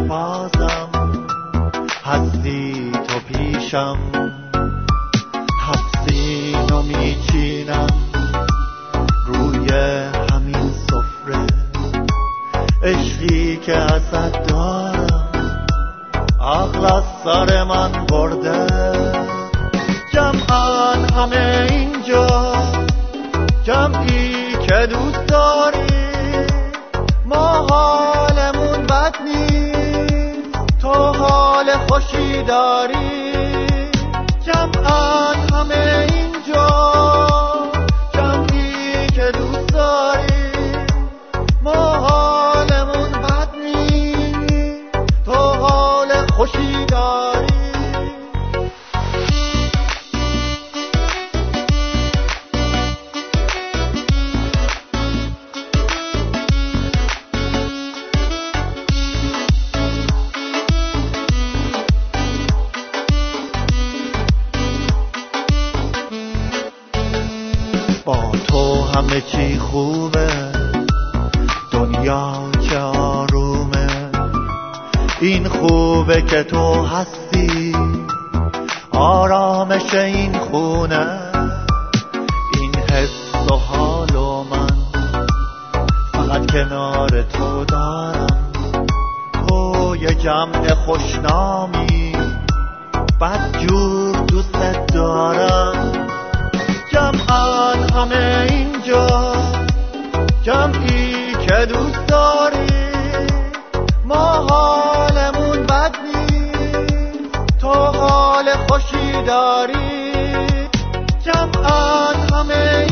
بازم هستی تو پیشم، حبسینو میچینم روی همین سفره، عشقی که ازت دارم عقل از سر من برده. جمعن همه اینجا، جمعی که دوست داری، ما حالمون بد نیست، تو حال خوشی داری. جمعن همه اینجا، جمعی که دوست داری، ما حالمون بد نیست، تو حال خوشی داری. با تو همه چی خوبه، دنیا چه آرومه، این خوبه که تو هستی، آرامش این خونه، این حس و حال و من فقط کنار تو دارم. تو یه جمع خوشنامی، بدجور دوست دارم. جمعن همه اینجا، جمعی که دوست داری، ما حالمون بد نیست، تو حال خوشی داری. جمعن همه